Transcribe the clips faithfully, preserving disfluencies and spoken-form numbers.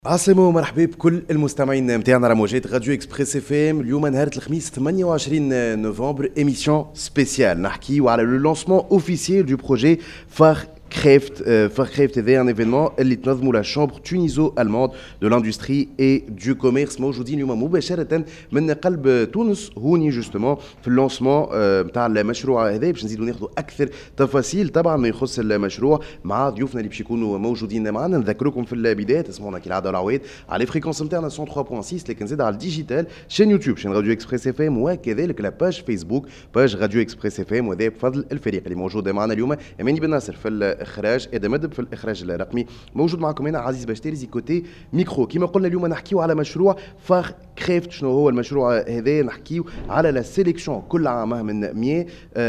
عسلامة ومرحبا بكل المستمعين متاعنا على موجات راديو اكسبريس اف ام. اليوم نهار الخميس ثمانية وعشرين نوفمبر ايميسيون سبيسيال نحكيو على لو لونسمون اوفيسيال دو بروجي فار كريفت. فار كريفت هذا ان ايفينمون اللي تنظموا لا شامبر تونيزو الماند دو لاندستري اي دو كوميرس. موجودين اليوم مباشره من قلب تونس هوني جوستومون في اللونسمون نتاع المشروع هذا باش نزيدوا ناخذوا اكثر تفاصيل طبعا ما يخص المشروع مع ضيوفنا اللي باش يكونوا موجودين معنا. نذكركم في البدايه تسمعونا كالعاده العواد على فريكونس نتاعنا مية وثلاثة فاصلة ستة لكن زاد على الديجيتال شين يوتيوب شين راديو اكسبريس اف ام وكذلك لا باج فيسبوك باج راديو اكسبريس اف ام. وهذا بفضل الفريق اللي موجود معنا اليوم اماني بن ناصر في الاخراج ادم مدب في الاخراج الرقمي. موجود معكم هنا عزيز باشتري كوتي ميكرو. كما قلنا اليوم نحكيو على مشروع فار كريفت. شنو هو المشروع هذا؟ نحكيو على لا سيليكسيون كل عام من مية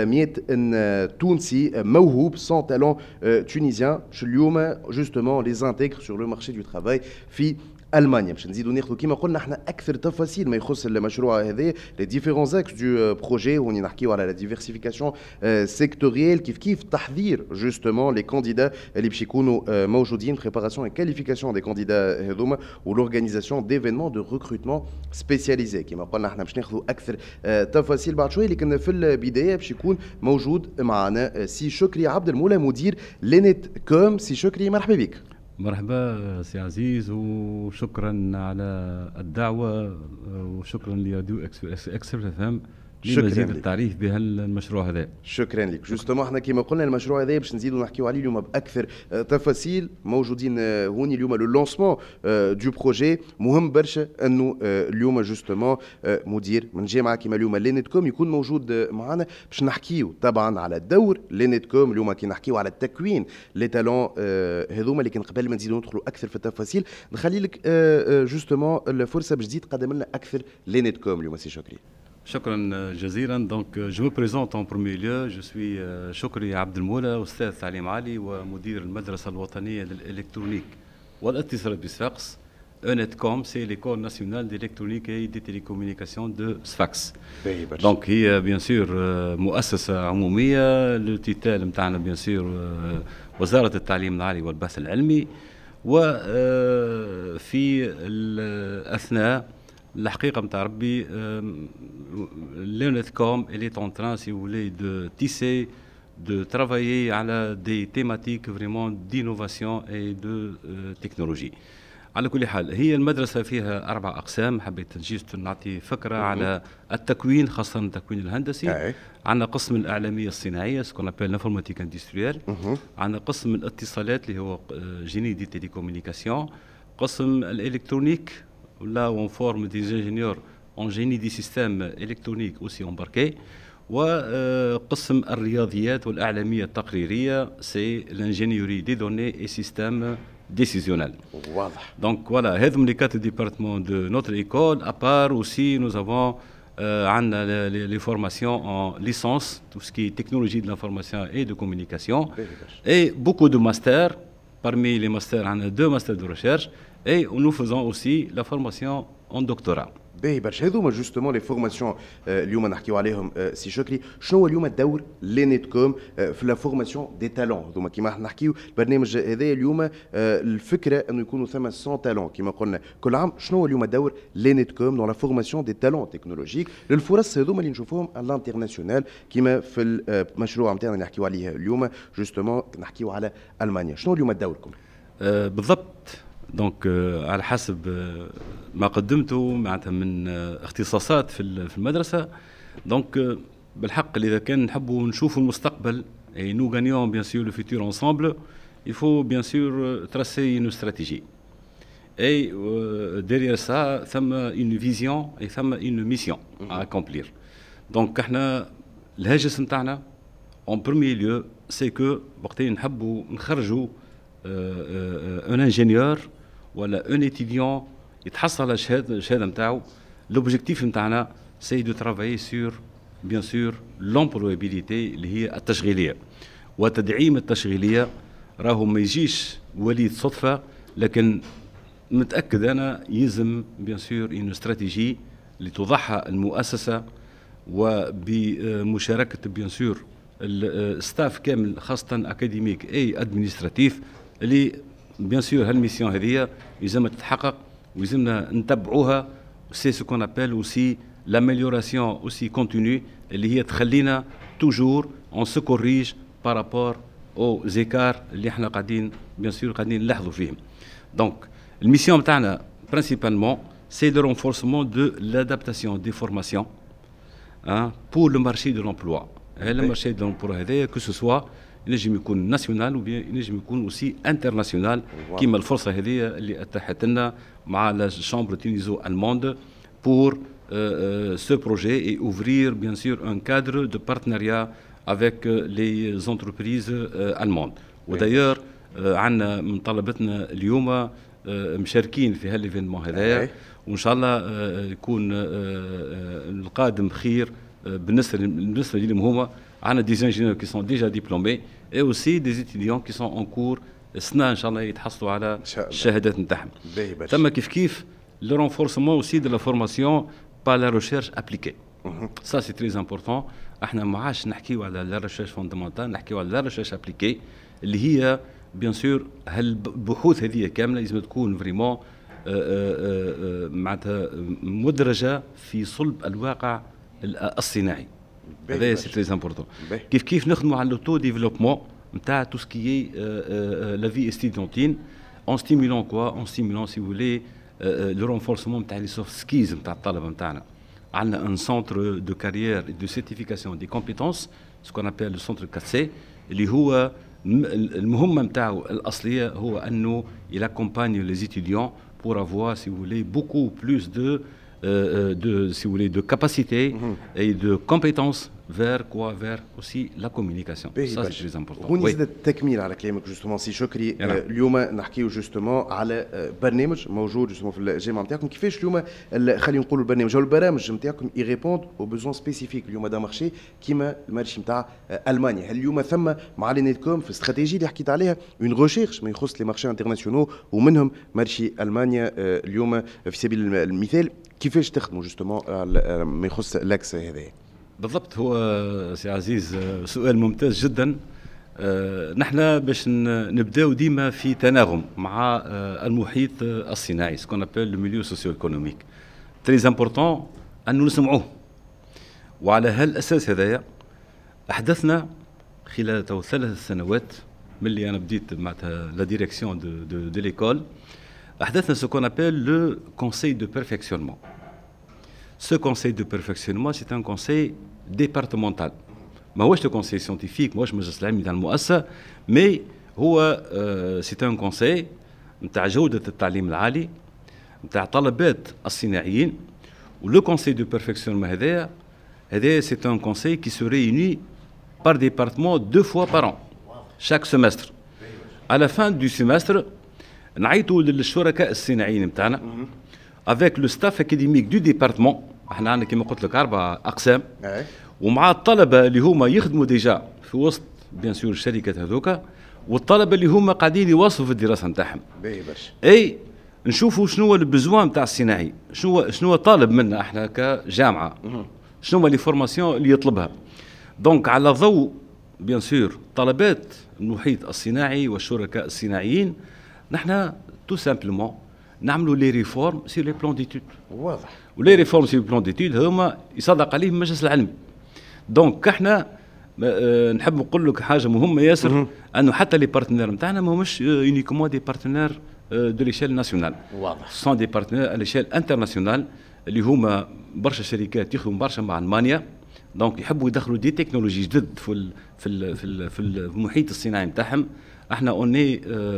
مية تونسي موهوب سون تالون تونيزيان باش اليوم جوستومون لي زانتيغر سور لو مارشي دو ترافاي في المانيا. باش نزيدوا ناخذوا كما قلنا احنا اكثر تفاصيل ما يخص المشروع هذا لي ديفيرون زاكس دو بروجي. وني نحكيو على لا ديفيرسيفيكاسيون سيكتوريال كيف كيف تحضير جوستومون لي كانديدا اللي باش يكونوا موجودين بريباراسيون اي كاليفيكاسيون دي كانديدا هذوما ولورغانيزاسيون ديفينمون دو ريكروتمون سبيسياليزي. كما قلنا احنا باش ناخذوا اكثر تفاصيل بعد شويه. لكن في البدايه باش يكون موجود معنا سي شكري عبد المولى مدير لينيت كوم. سي شكري مرحبا بك. مرحبا سي عزيز وشكرا على الدعوة وشكرا لراديو اكسبريس اف ام لمزيد التعريف بهالمشروع هذا. شكرا لك. جوستومون احنا كما قلنا المشروع هذا باش نزيدوا نحكيو عليه اليوم باكثر تفاصيل. موجودين هوني اليوم لو لونسمون دو بروجي مهم برشا انه اليوم جوستومون مدير من جامعه كما اليوم لينيت كوم يكون موجود معنا باش نحكيو طبعا على دور لينيت كوم اليوم كي نحكيو على التكوين لي تالون هذوما. لكن قبل ما نزيدوا ندخلوا اكثر في التفاصيل نخلي لك جوستومون الفرصه باش تزيد تقدم لنا اكثر لينيت كوم اليوم. سي شكري. شكرا جزيلا. دونك جو مي بريزونت ان بروميير ليو جو سوي شكري عبد المولى استاذ تعليم عالي ومدير المدرسه الوطنيه للالكترونيك والاتصالات بصفاقس. اونيت كوم سي ليكول ناسيونال ديلكترونيك اي دي تيليكومونيكاسيون دو صفاقس. دونك هي بيان سور مؤسسه عموميه. لو تيتال نتاعنا بيان سور وزاره التعليم العالي والبحث العلمي. وفي الاثناء الحقيقه نتاع ربي لينيت كوم elle est en train si vous voulez de tisser de travailler على des thématiques vraiment d'innovation et de euh, technologie. على كل حال هي المدرسه فيها اربع اقسام. حبيت نجيست نعطي فكره على التكوين خاصه التكوين الهندسي. عندنا قسم الاعلاميه الصناعيه سكون ابل لانفورماتيك اندستريال. عندنا قسم الاتصالات اللي هو جيني دي تيليكومونيكاسيون. قسم الالكترونيك là où on forme des ingénieurs en génie des systèmes électroniques aussi embarqués. وقسم الرياضيات والأعلامية التقريرية c'est l'ingénierie des données et systèmes décisionnels. واضح. Donc voilà, هذم les quatre départements de notre école. À part aussi nous avons euh, عندنا les, les formations en licence, tout ce qui est technologie de l'information et de communication. Et beaucoup de masters. Parmi les masters, on a deux masters de recherche. Et nous faisons aussi la formation en doctorat. باهي برشا. هذوما جوستومون لي فورماسيون اليوم نحكيو عليهم. سي شكري شنو هو اليوم الدور لينيت كوم في لا فورماسيون دي تالون هذوما كيما نحكيو البرنامج هذا اليوم الفكره انه يكونوا ثم مية تالون كيما قلنا كل عام. شنو هو اليوم الدور لينيت كوم دون لا فورماسيون دي تالون تكنولوجيك للفرص هذوما اللي نشوفوهم على الانترناسيونال كيما في المشروع نتاعنا اللي نحكيو عليه اليوم جوستومون نحكيو على المانيا. شنو اليوم دوركم؟ أه بالضبط. دونك على حسب ما قدمته معناتها من اختصاصات في المدرسه. دونك بالحق اذا كان نحبوا نشوفوا المستقبل اي نو غانيون بيان سور لو فيتور انصامبل il faut bien sûr tracer une stratégie et derrière ça ثم une vision et ثم une mission à accomplir. دونك احنا الهاجس نتاعنا en premier lieu c'est que وقتين نحبوا نخرجوا ان انجينيور ولا ان étudiant يتحصل على الشهاده الشهاده نتاعو. لوبجيكتيف نتاعنا سي دو ترافايي سور بيان سور لومبلويابيليتي اللي هي التشغيليه وتدعيم التشغيليه. راهو ما يجيش وليد صدفه لكن متاكد انا يلزم بيان سور ان استراتيجي اللي توضعها المؤسسه وبمشاركه بيان سور الستاف كامل خاصه اكاديميك اي ادمنستراتيف اللي بيان سور هالميسيون هذه يلزمها تتحقق ويلزمنا نتبعوها. سي سو كون ابل اوسي لاميليوراسيون اوسي كونتينيو اللي هي تخلينا توجور اون سو كوريج بارابور او زيكار اللي احنا قاعدين بيان سور قاعدين نلاحظوا فيهم. دونك الميسيون تاعنا برينسيبالمون سي لو رونفورسمون دو لادابتاسيون دي فورماسيون hein, pour le marché de l'emploi. Et le marché de l'emploi هذايا que ce soit ينجم يكون ناسيونال وبيان ينجم يكون aussi انترناسيونال كيما الفرصه هذه اللي اتاحت لنا مع لا chambre tuniso allemande pour euh, euh, ce projet et ouvrir bien sûr un cadre de partenariat avec euh, les entreprises euh, allemandes. وداير euh, عندنا من طلبتنا اليوم euh, مشاركين في هالإيفينمون هذايا وان شاء الله يكون القادم خير بالنسبه بالنسبه لهم هما. عندنا دي انجينيور كي سون ديجا ديبلومي اي اوسي دي ستوديون كي سون اون كور السنه ان شاء الله يتحصلوا على الشهادات نتاعهم. تم كيف كيف لو رونفورسمون اوسي دو لا فورماسيون با لا ريشيرش ابليكي. سا سي تري امبورطون. احنا ما عادش نحكيو على لا ريشيرش فوندامونتال، نحكيو على لا ريشيرش ابليكي اللي هي بيان سور هالبحوث هذه كامله لازم تكون فريمون معناتها مدرجه في صلب الواقع الصناعي. هذا سي تري امبورطون. كيف كيف نخدموا على لوتو ديفلوبمون نتاع تو سكي لا في ستوديونتين اون ستيمولون كوا اون ستيمولون سي فولي لو رونفورسمون نتاع لي سوفت سكيز نتاع الطلبه نتاعنا. عندنا ان سونتر دو كارير دو سيرتيفيكاسيون دي كومبيتونس سكون ابل لو سونتر كات سي اللي هو المهمه نتاعو الاصليه هو انه il accompagne les étudiants pour avoir, si vous voulez, beaucoup plus de, euh, de, si vous voulez, de capacités mm-hmm. et de compétences vers quoi, vers aussi la communication. Ça c'est très important. هوني زاد التكميل على كلامك جوستومون سي شكري. اليوم نحكيو جوستومون على برنامج موجود جوستومون في الجامعه نتاعكم. كيفاش اليوم خلينا نقولوا البرنامج او البرامج نتاعكم يريبوند او بوزون سبيسيفيك اليوم دا مارشي كيما المارشي نتاع المانيا؟ هل اليوم ثم معلنتكم في الاستراتيجيه اللي حكيت عليها اون ريشيرش ما يخص لي مارشي انترناسيونال ومنهم مارشي المانيا اليوم في سبيل المثال؟ كيفاش تخدموا جوستومون ما يخص الاكس هذا؟ بالضبط. هو سي عزيز سؤال ممتاز جدا. أه نحن باش نبداو ديما في تناغم مع أه المحيط الصناعي سكون ابل لو ميليو سوسيو ايكونوميك. تري امبورطون انه نسمعوه. وعلى هالاساس هذايا احدثنا خلال تو ثلاث سنوات ملي انا بديت معناتها لا ديريكسيون دو دو, دو ليكول احدثنا سكون ابل لو كونساي دو بيرفكسيونمون. Ce conseil de perfectionnement, c'est un conseil départemental. ما هوش le conseil scientifique, ماهوش مجلس العلمي تاع المؤسسة، mais هو c'est un conseil نتاع جودة التعليم العالي، نتاع طلبات الصناعيين. ولو conseil de perfectionnement هذايا هذايا c'est un conseil qui se réunit par département deux fois par an, chaque semestre. À la fin du semestre نعيطوا للشركاء الصناعيين نتاعنا avec le staff académique du département. احنا عندنا كما قلت لك اربع اقسام ومع الطلبه اللي هما يخدموا ديجا في وسط بيان سور الشركات هذوكا والطلبه اللي هما قاعدين يواصلوا في الدراسه نتاعهم. اي نشوفوا شنو هو البزوان نتاع الصناعي، شنو شنو طالب منا احنا كجامعه، شنو هما لي فورماسيون اللي يطلبها. دونك على ضوء بيان سور طلبات المحيط الصناعي والشركاء الصناعيين نحن تو سامبلومون نعملوا لي ريفورم سي لي بلان ديتود. واضح. ولي ريفورم سي لي بلان ديتود هما يصدق عليهم المجلس العلمي. دونك احنا أه نحب نقول لك حاجه مهمه ياسر انه حتى لي بارتنير نتاعنا ماهمش يونيكومون دي بارتنير دو ليشيل ناسيونال. واضح. سون دي بارتنير ليشيل انترناسيونال اللي هما برشا شركات يخدموا برشا مع المانيا. دونك يحبوا يدخلوا دي تكنولوجي جدد في ال في ال في, ال في المحيط الصناعي نتاعهم. احنا اوني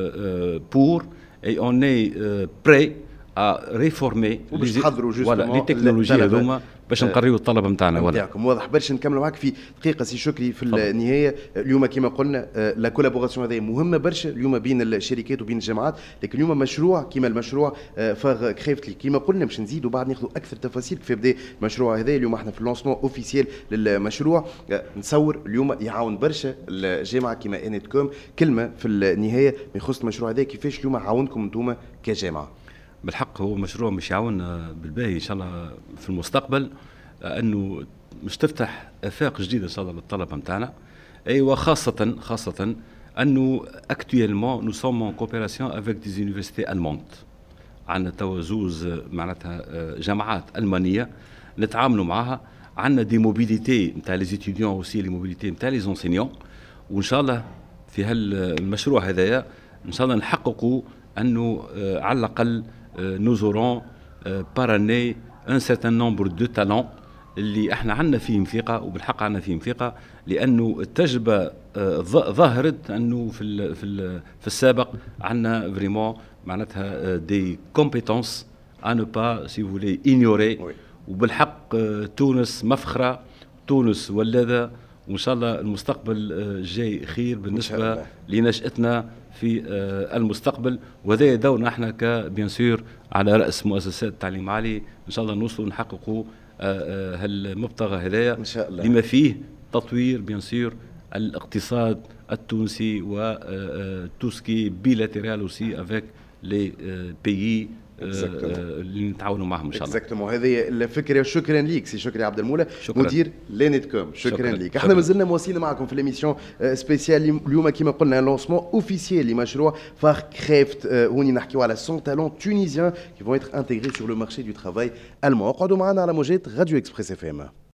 بور et on est euh, prêt à réformer les, voilà, les technologies هذوما باش نقريو الطلبه نتاعنا. ولا واضح برشا. نكملوا معك في دقيقه سي شكري في طبعا. النهايه اليوم كما قلنا لا كولابوراسيون هذه مهمه برشا اليوم بين الشركات وبين الجامعات، لكن اليوم مشروع كما المشروع فاغ كريفتلي كما قلنا باش نزيدوا بعد ناخذوا اكثر تفاصيل كيف بدا المشروع هذا. اليوم احنا في اللونسمون اوفيسيال للمشروع نصور اليوم يعاون برشا الجامعه كما انتكم. كلمه في النهايه ما يخص المشروع هذا كيفاش اليوم عاونكم انتم كجامعه؟ بالحق هو مشروع مش يعاوننا بالباهي ان شاء الله في المستقبل، انه مش تفتح افاق جديده ان شاء الله للطلبه نتاعنا. ايوه خاصه خاصه انه actuellement nous sommes en coopération avec des universités allemandes. عندنا توا زوز معناتها جامعات المانيه نتعاملوا معها. عندنا دي موبيليتي نتاع لي ستوديون اوسي لي موبيليتي نتاع لي زونسينيون، وان شاء الله في هالمشروع هذايا ان شاء الله نحققوا انه على الاقل نوزورون بار اني ان سيرتان نومبر دو تالون اللي احنا عندنا فيهم ثقه، وبالحق عندنا فيهم ثقه، لانه التجربه ظهرت انه في ال في ال في السابق عندنا فريمون معناتها دي كومبيتونس ا نو با سي فولي اينيوري. وبالحق تونس مفخره، تونس ولاده، وان شاء الله المستقبل الجاي خير بالنسبه لنشاتنا في المستقبل. وهذا دورنا احنا كبيان سور على راس مؤسسات التعليم العالي، ان شاء الله نوصلوا نحققوا هالمبتغى هذايا لما فيه تطوير بيان سور الاقتصاد التونسي و توسكي بيلاتيرال اوسي افيك لي بيي اللي نتعاونوا معهم ان شاء الله. اكزاكتومون هذه الفكره. شكرا ليك سي شكري عبد المولى مدير لينيت كوم. شكرا, شكرا ليك. احنا مازلنا مواصلين معكم في الاميسيون سبيسيال اليوم كما قلنا لونسمون اوفيسيال لمشروع فار كريفت. هوني نحكيو على cent talents tunisiens qui vont être intégrés sur le marché du travail allemand. اقعدوا معنا على موجات راديو اكسبريس اف ام.